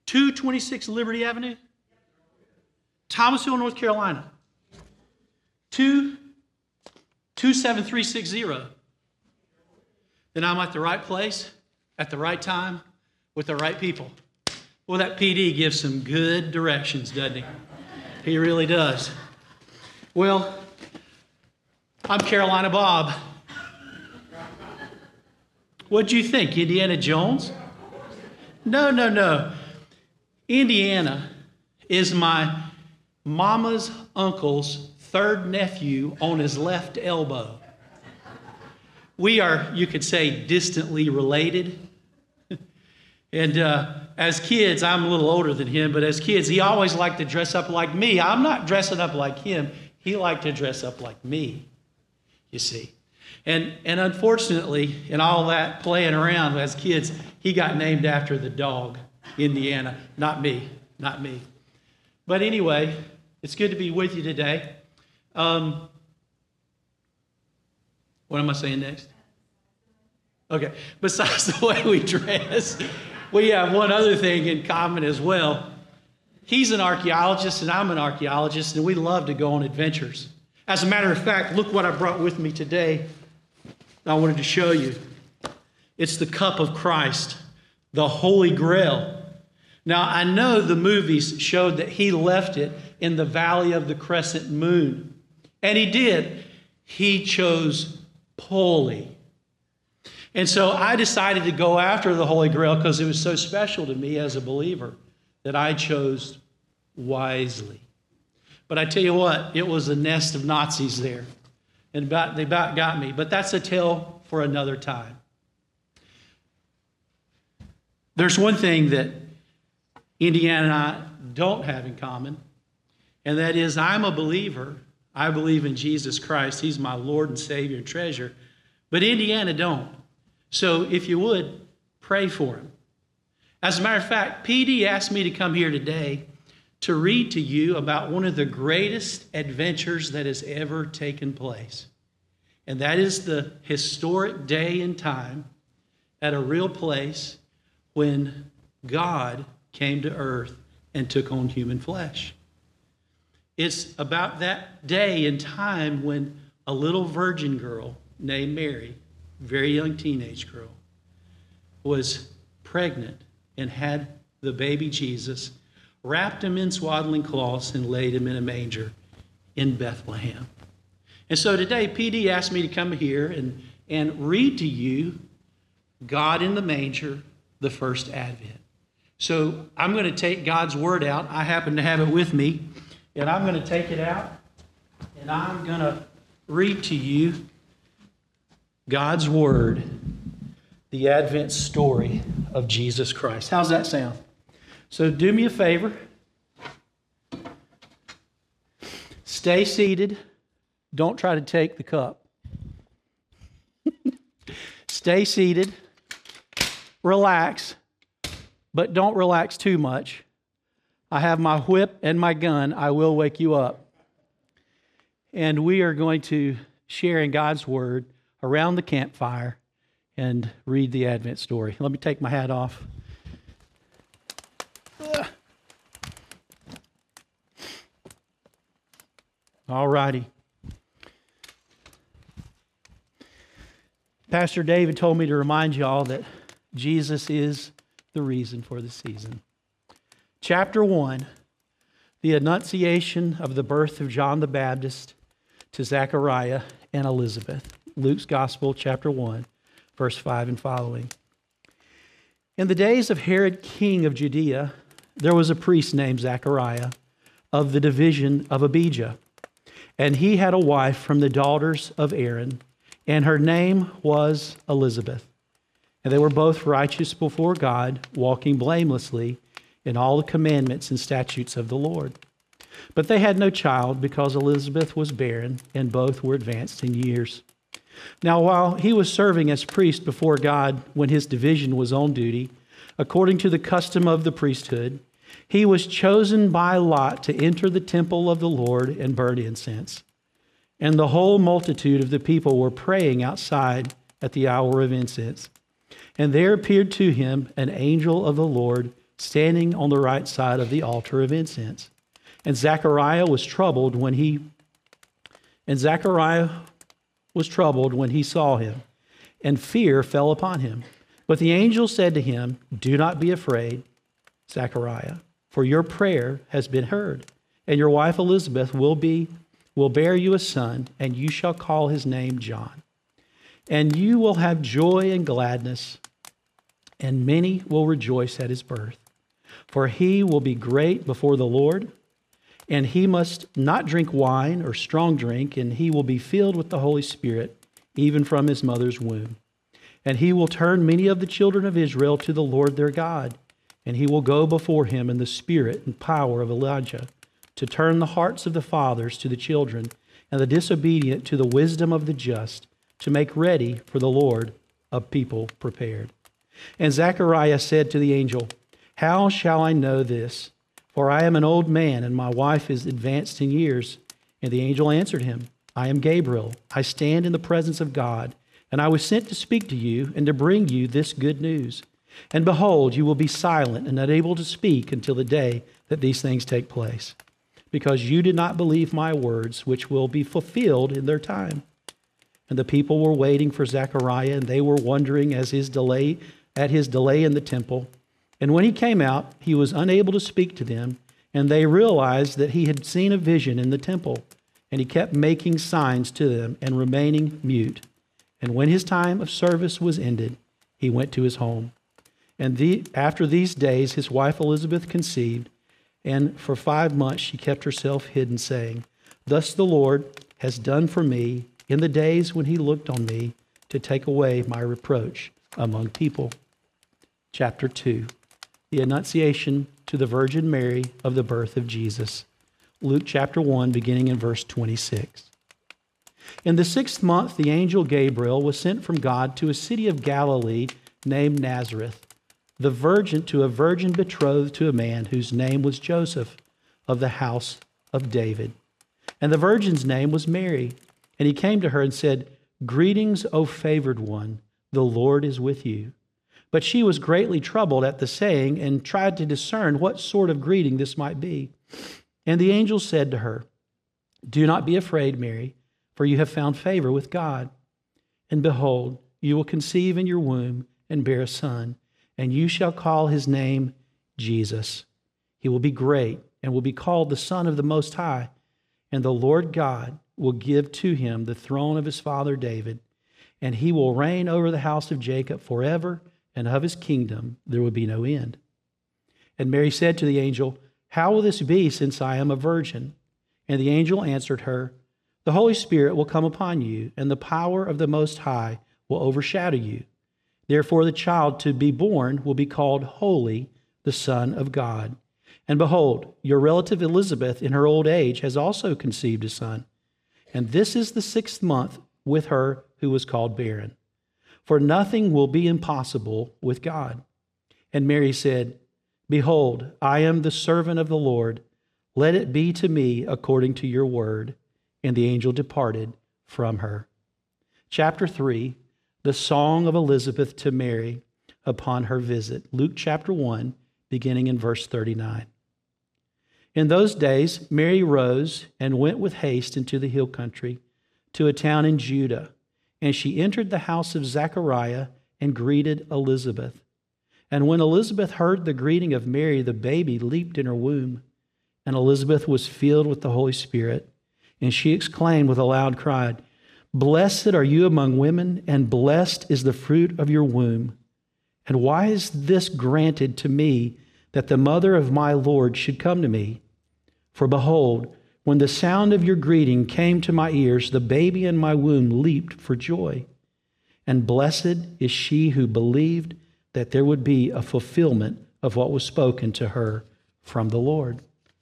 226 Liberty Avenue? Thomasville, North Carolina. 27360. Then I'm at the right place, at the right time, with the right people. Well, that PD gives some good directions, doesn't he? He really does. Well, I'm Carolina Bob. What'd you think, Indiana Jones? No. Indiana is my mama's uncle's third nephew on his left elbow. We are, you could say, distantly related. And as kids, I'm a little older than him, but as kids, he always liked to dress up like me. I'm not dressing up like him. He liked to dress up like me, you see. And unfortunately, in all that playing around as kids, he got named after the dog, Indiana. Not me. But anyway, it's good to be with you today. What am I saying next? Okay, besides the way we dress, we have one other thing in common as well. He's an archaeologist and I'm an archaeologist, and we love to go on adventures. As a matter of fact, look what I brought with me today. I wanted to show you. It's the cup of Christ, the Holy Grail. Now, I know the movies showed that he left it in the Valley of the Crescent Moon. And he did. He chose poorly. And so I decided to go after the Holy Grail because it was so special to me as a believer that I chose wisely. But I tell you what, it was a nest of Nazis there. And they about got me. But that's a tale for another time. There's one thing that Indiana and I don't have in common, and that is I'm a believer. I believe in Jesus Christ. He's my Lord and Savior and treasure. But Indiana don't. So if you would, pray for him. As a matter of fact, PD asked me to come here today to read to you about one of the greatest adventures that has ever taken place. And that is the historic day and time at a real place when God came to earth and took on human flesh. It's about that day and time when a little virgin girl named Mary, very young teenage girl, was pregnant and had the baby Jesus, wrapped him in swaddling cloths and laid him in a manger in Bethlehem. And so today, PD asked me to come here and read to you God in the manger, the first Advent. So I'm going to take God's word out. I happen to have it with me. And I'm going to take it out. And I'm going to read to you God's word, the Advent story of Jesus Christ. How's that sound? So do me a favor. Stay seated. Don't try to take the cup. Stay seated. Relax. But don't relax too much. I have my whip and my gun. I will wake you up. And we are going to share in God's word around the campfire and read the Advent story. Let me take my hat off. All righty. Pastor David told me to remind you all that Jesus is the reason for the season. Chapter 1, the annunciation of the birth of John the Baptist to Zechariah and Elizabeth. Luke's Gospel, chapter 1, verse 5 and following. In the days of Herod, king of Judea, there was a priest named Zechariah of the division of Abijah. And he had a wife from the daughters of Aaron, and her name was Elizabeth. And they were both righteous before God, walking blamelessly in all the commandments and statutes of the Lord. But they had no child because Elizabeth was barren, and both were advanced in years. Now, while he was serving as priest before God when his division was on duty, according to the custom of the priesthood, he was chosen by lot to enter the temple of the Lord and burn incense. And the whole multitude of the people were praying outside at the hour of incense. And there appeared to him an angel of the Lord standing on the right side of the altar of incense. And Zechariah was troubled when he saw him, and fear fell upon him. But the angel said to him, "Do not be afraid, Zechariah, for your prayer has been heard, and your wife Elizabeth will bear you a son, and you shall call his name John. And you will have joy and gladness, and many will rejoice at his birth. For he will be great before the Lord, and he must not drink wine or strong drink, and he will be filled with the Holy Spirit, even from his mother's womb. And he will turn many of the children of Israel to the Lord their God, and he will go before him in the spirit and power of Elijah, to turn the hearts of the fathers to the children, and the disobedient to the wisdom of the just, to make ready for the Lord a people prepared." And Zechariah said to the angel, "How shall I know this? For I am an old man, and my wife is advanced in years." And the angel answered him, "I am Gabriel. I stand in the presence of God, and I was sent to speak to you and to bring you this good news. And behold, you will be silent and unable to speak until the day that these things take place, because you did not believe my words, which will be fulfilled in their time." And the people were waiting for Zechariah, and they were wondering at his delay in the temple. And when he came out, he was unable to speak to them, and they realized that he had seen a vision in the temple. And he kept making signs to them and remaining mute. And when his time of service was ended, he went to his home. And after these days, his wife Elizabeth conceived, and for 5 months she kept herself hidden, saying, "Thus the Lord has done for me in the days when he looked on me to take away my reproach among people." Chapter 2, the Annunciation to the Virgin Mary of the birth of Jesus. Luke chapter 1, beginning in verse 26. In the 6th month, the angel Gabriel was sent from God to a city of Galilee named Nazareth, to a virgin betrothed to a man whose name was Joseph, of the house of David. And the virgin's name was Mary. And he came to her and said, "Greetings, O favored one, the Lord is with you." But she was greatly troubled at the saying and tried to discern what sort of greeting this might be. And the angel said to her, "Do not be afraid, Mary, for you have found favor with God. And behold, you will conceive in your womb and bear a son, and you shall call his name Jesus. He will be great and will be called the Son of the Most High, and the Lord God will give to him the throne of his father David, and he will reign over the house of Jacob forever, and of his kingdom there will be no end." And Mary said to the angel, "How will this be, since I am a virgin?" And the angel answered her, "The Holy Spirit will come upon you, and the power of the Most High will overshadow you. Therefore the child to be born will be called Holy, the Son of God. And behold, your relative Elizabeth in her old age has also conceived a son. And this is the 6th month with her who was called barren. For nothing will be impossible with God." And Mary said, "Behold, I am the servant of the Lord. Let it be to me according to your word." And the angel departed from her. Chapter 3, the song of Elizabeth to Mary upon her visit. Luke chapter 1, beginning in verse 39. In those days, Mary rose and went with haste into the hill country to a town in Judah. And she entered the house of Zechariah and greeted Elizabeth. And when Elizabeth heard the greeting of Mary, the baby leaped in her womb. And Elizabeth was filled with the Holy Spirit. And she exclaimed with a loud cry, "Blessed are you among women, and blessed is the fruit of your womb. And why is this granted to me, that the mother of my Lord should come to me? For behold, when the sound of your greeting came to my ears, the baby in my womb leaped for joy. And blessed is she who believed that there would be a fulfillment of what was spoken to her from the Lord."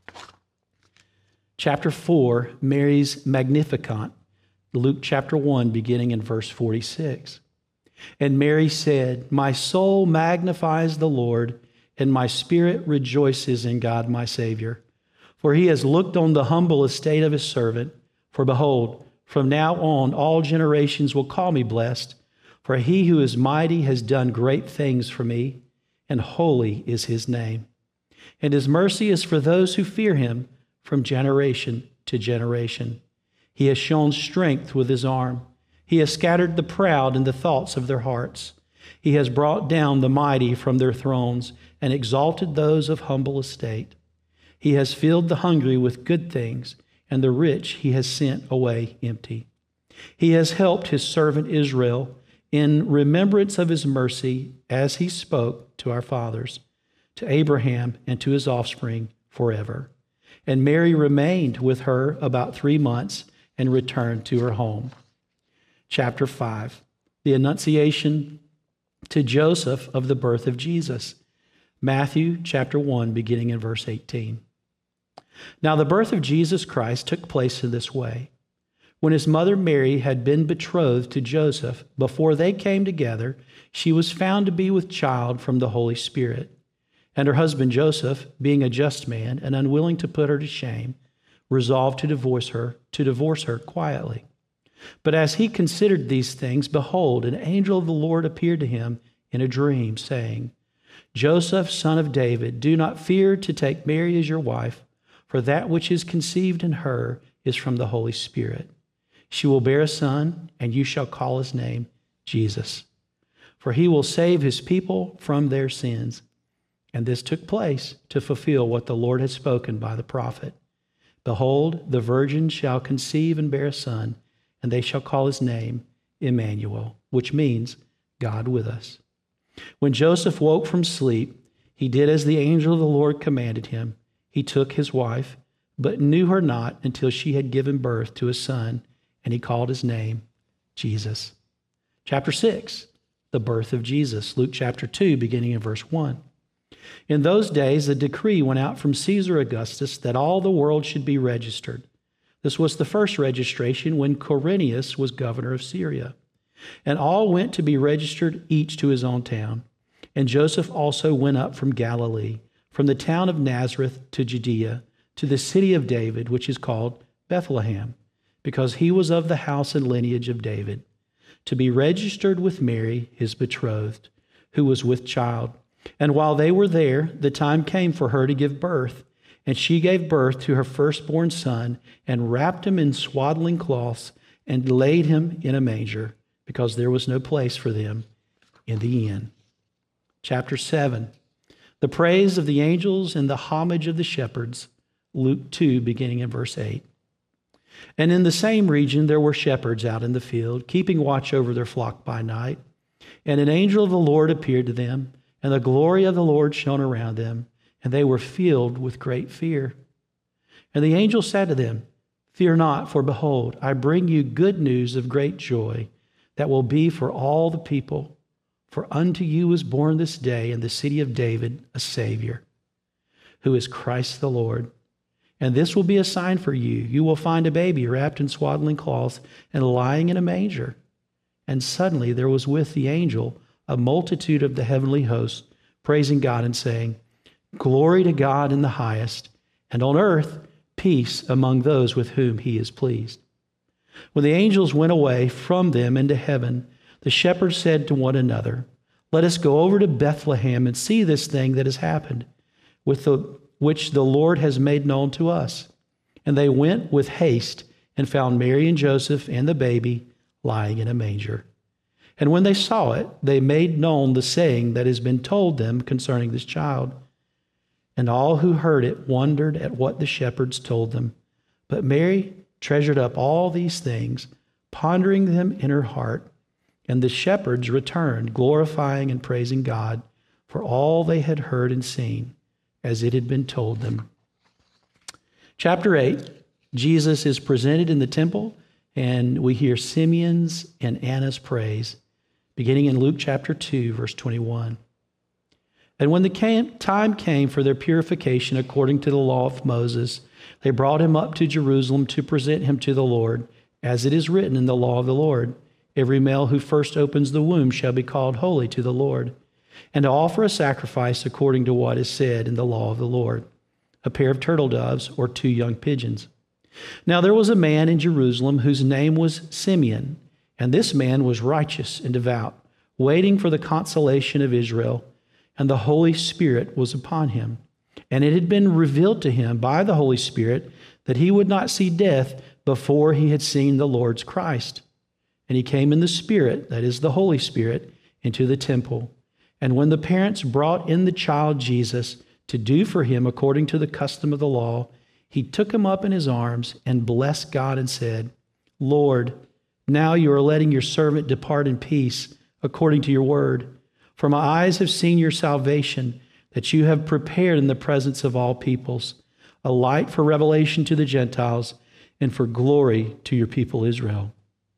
Chapter 4, Mary's Magnificat. Luke chapter 1, beginning in verse 46. And Mary said, "My soul magnifies the Lord, and my spirit rejoices in God my Savior. For he has looked on the humble estate of his servant. For behold, from now on all generations will call me blessed. For he who is mighty has done great things for me, and holy is his name. And his mercy is for those who fear him from generation to generation. He has shown strength with his arm. He has scattered the proud in the thoughts of their hearts. He has brought down the mighty from their thrones and exalted those of humble estate. He has filled the hungry with good things, and the rich he has sent away empty. He has helped his servant Israel in remembrance of his mercy, as he spoke to our fathers, to Abraham and to his offspring forever. And Mary remained with her about 3 months and returned to her home. Chapter 5, the Annunciation to Joseph of the birth of Jesus. Matthew chapter 1, beginning in verse 18. Now the birth of Jesus Christ took place in this way. When his mother Mary had been betrothed to Joseph, before they came together, she was found to be with child from the Holy Spirit. And her husband Joseph, being a just man and unwilling to put her to shame, resolved to divorce her quietly. But as he considered these things, behold, an angel of the Lord appeared to him in a dream, saying, Joseph, son of David, do not fear to take Mary as your wife, for that which is conceived in her is from the Holy Spirit. She will bear a son, and you shall call his name Jesus. For he will save his people from their sins. And this took place to fulfill what the Lord had spoken by the prophet. Behold, the virgin shall conceive and bear a son, and they shall call his name Emmanuel, which means God with us. When Joseph woke from sleep, he did as the angel of the Lord commanded him. He took his wife, but knew her not until she had given birth to a son, and he called his name Jesus. Chapter 6, the birth of Jesus. Luke chapter 2, beginning in verse 1. In those days, a decree went out from Caesar Augustus that all the world should be registered. This was the first registration when Quirinius was governor of Syria. And all went to be registered, each to his own town. And Joseph also went up from Galilee, from the town of Nazareth to Judea, to the city of David, which is called Bethlehem, because he was of the house and lineage of David, to be registered with Mary, his betrothed, who was with child. And while they were there, the time came for her to give birth. And she gave birth to her firstborn son, and wrapped him in swaddling cloths, and laid him in a manger, because there was no place for them in the inn. Chapter 7, the praise of the angels and the homage of the shepherds. Luke 2, beginning in verse 8. And in the same region there were shepherds out in the field, keeping watch over their flock by night. And an angel of the Lord appeared to them, and the glory of the Lord shone around them, and they were filled with great fear. And the angel said to them, Fear not, for behold, I bring you good news of great joy that will be for all the people. For unto you is born this day in the city of David a Savior, who is Christ the Lord. And this will be a sign for you. You will find a baby wrapped in swaddling cloths and lying in a manger. And suddenly there was with the angel a multitude of the heavenly hosts, praising God and saying, Glory to God in the highest, and on earth peace among those with whom he is pleased. When the angels went away from them into heaven, the shepherds said to one another, Let us go over to Bethlehem and see this thing that has happened, which the Lord has made known to us. And they went with haste and found Mary and Joseph and the baby lying in a manger. And when they saw it, they made known the saying that has been told them concerning this child. And all who heard it wondered at what the shepherds told them. But Mary treasured up all these things, pondering them in her heart. And the shepherds returned, glorifying and praising God for all they had heard and seen, as it had been told them. Chapter 8, Jesus is presented in the temple, and we hear Simeon's and Anna's praise, beginning in Luke chapter 2, verse 21. And when the time came for their purification according to the law of Moses, they brought him up to Jerusalem to present him to the Lord, as it is written in the law of the Lord. Every male who first opens the womb shall be called holy to the Lord, and to offer a sacrifice according to what is said in the law of the Lord, a pair of turtle doves or 2 young pigeons. Now there was a man in Jerusalem whose name was Simeon, and this man was righteous and devout, waiting for the consolation of Israel, and the Holy Spirit was upon him. And it had been revealed to him by the Holy Spirit that he would not see death before he had seen the Lord's Christ. And he came in the Spirit, that is the Holy Spirit, into the temple. And when the parents brought in the child Jesus to do for him according to the custom of the law, he took him up in his arms and blessed God and said, Lord, now you are letting your servant depart in peace according to your word. For my eyes have seen your salvation, that you have prepared in the presence of all peoples, a light for revelation to the Gentiles and for glory to your people Israel.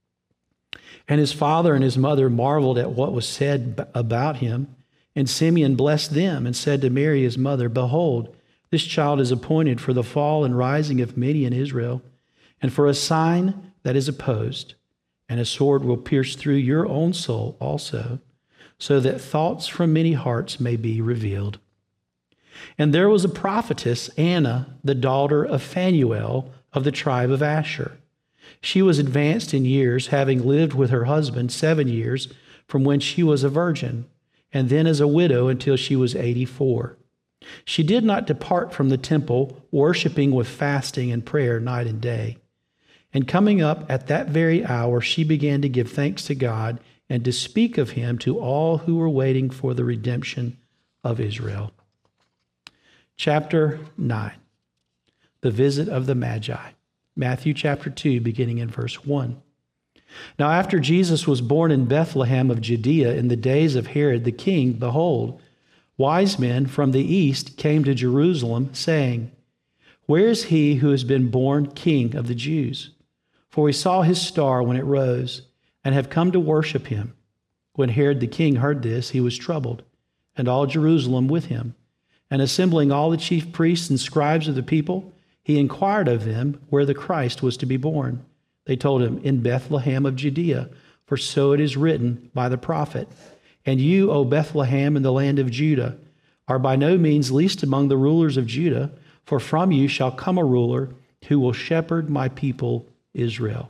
And his father and his mother marveled at what was said about him. And Simeon blessed them and said to Mary his mother, Behold, this child is appointed for the fall and rising of many in Israel, and for a sign that is opposed, and a sword will pierce through your own soul also, so that thoughts from many hearts may be revealed. And there was a prophetess, Anna, the daughter of Phanuel of the tribe of Asher. She was advanced in years, having lived with her husband 7 years from when she was a virgin, and then as a widow until she was 84. She did not depart from the temple, worshiping with fasting and prayer night and day. And coming up at that very hour, she began to give thanks to God and to speak of him to all who were waiting for the redemption of Israel. Chapter 9, the visit of the Magi. Matthew chapter 2, beginning in verse 1. Now after Jesus was born in Bethlehem of Judea in the days of Herod the king, behold, wise men from the east came to Jerusalem, saying, Where is he who has been born King of the Jews? For we saw his star when it rose, and have come to worship him. When Herod the king heard this, he was troubled, and all Jerusalem with him. And assembling all the chief priests and scribes of the people, he inquired of them where the Christ was to be born. They told him, In Bethlehem of Judea, for so it is written by the prophet. And you, O Bethlehem, in the land of Judah, are by no means least among the rulers of Judah, for from you shall come a ruler who will shepherd my people Israel.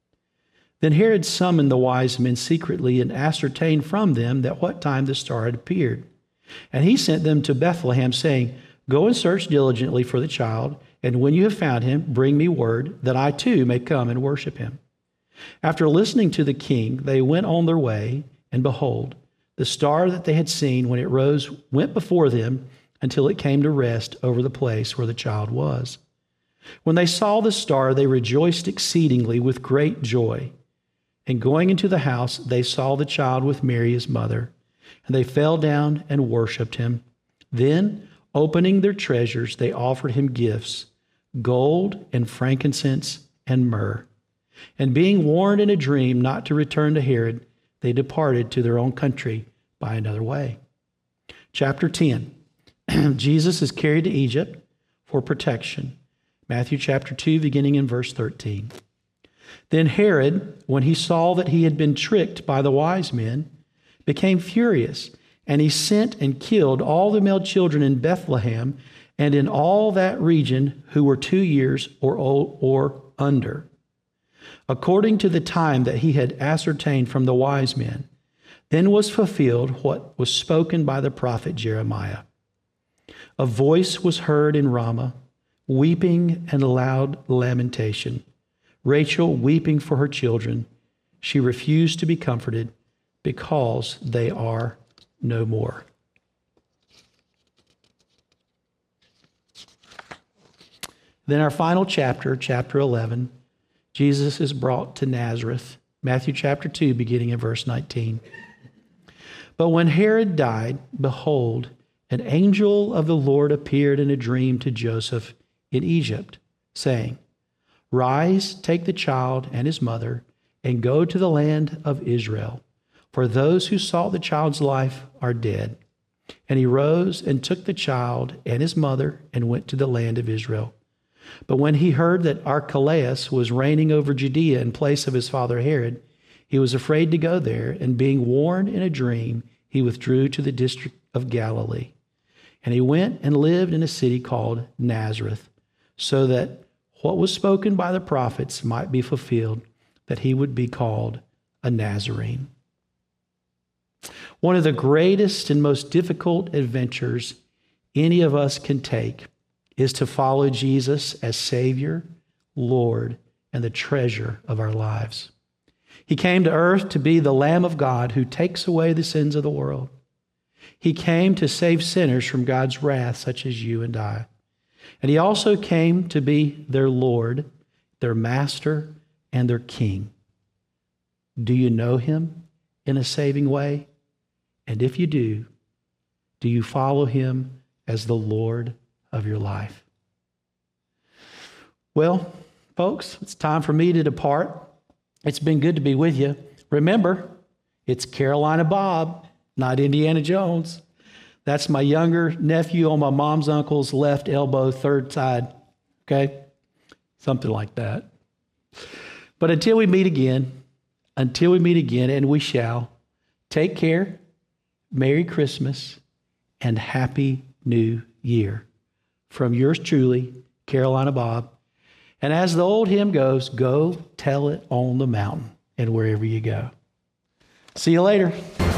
Then Herod summoned the wise men secretly and ascertained from them at what time the star had appeared. And he sent them to Bethlehem, saying, Go and search diligently for the child, and when you have found him, bring me word, that I too may come and worship him. After listening to the king, they went on their way, and behold, the star that they had seen when it rose went before them until it came to rest over the place where the child was. When they saw the star, they rejoiced exceedingly with great joy. And going into the house, they saw the child with Mary his mother, and they fell down and worshipped him. Then, opening their treasures, they offered him gifts, gold and frankincense and myrrh. And being warned in a dream not to return to Herod, they departed to their own country by another way. Chapter 10. Jesus is carried to Egypt for protection. Matthew chapter 2, beginning in verse 13. Then Herod, when he saw that he had been tricked by the wise men, became furious, and he sent and killed all the male children in Bethlehem and in all that region who were 2 years or under, according to the time that he had ascertained from the wise men. Then was fulfilled what was spoken by the prophet Jeremiah. A voice was heard in Ramah, weeping and loud lamentation. Rachel weeping for her children. She refused to be comforted because they are no more. Then our final chapter, chapter 11, Jesus is brought to Nazareth. Matthew chapter 2, beginning in verse 19. But when Herod died, behold, an angel of the Lord appeared in a dream to Joseph in Egypt, saying, Rise, take the child and his mother, and go to the land of Israel, for those who sought the child's life are dead. And he rose and took the child and his mother and went to the land of Israel. But when he heard that Archelaus was reigning over Judea in place of his father Herod, he was afraid to go there, and being warned in a dream, he withdrew to the district of Galilee. And he went and lived in a city called Nazareth, so that what was spoken by the prophets might be fulfilled, that he would be called a Nazarene. One of the greatest and most difficult adventures any of us can take is to follow Jesus as Savior, Lord, and the treasure of our lives. He came to earth to be the Lamb of God who takes away the sins of the world. He came to save sinners from God's wrath, such as you and I. And he also came to be their Lord, their Master, and their King. Do you know him in a saving way? And if you do you follow him as the Lord of your life? Well, folks, it's time for me to depart. It's been good to be with you. Remember, it's Carolina Bob, not Indiana Jones. That's my younger nephew on my mom's uncle's left elbow, third side. Okay? Something like that. But until we meet again, and we shall, take care, Merry Christmas, and Happy New Year. From yours truly, Carolina Bob. And as the old hymn goes, go tell it on the mountain and wherever you go. See you later.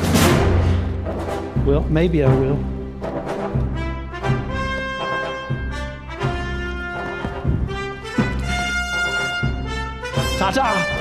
Well, maybe I will. Ta-ta!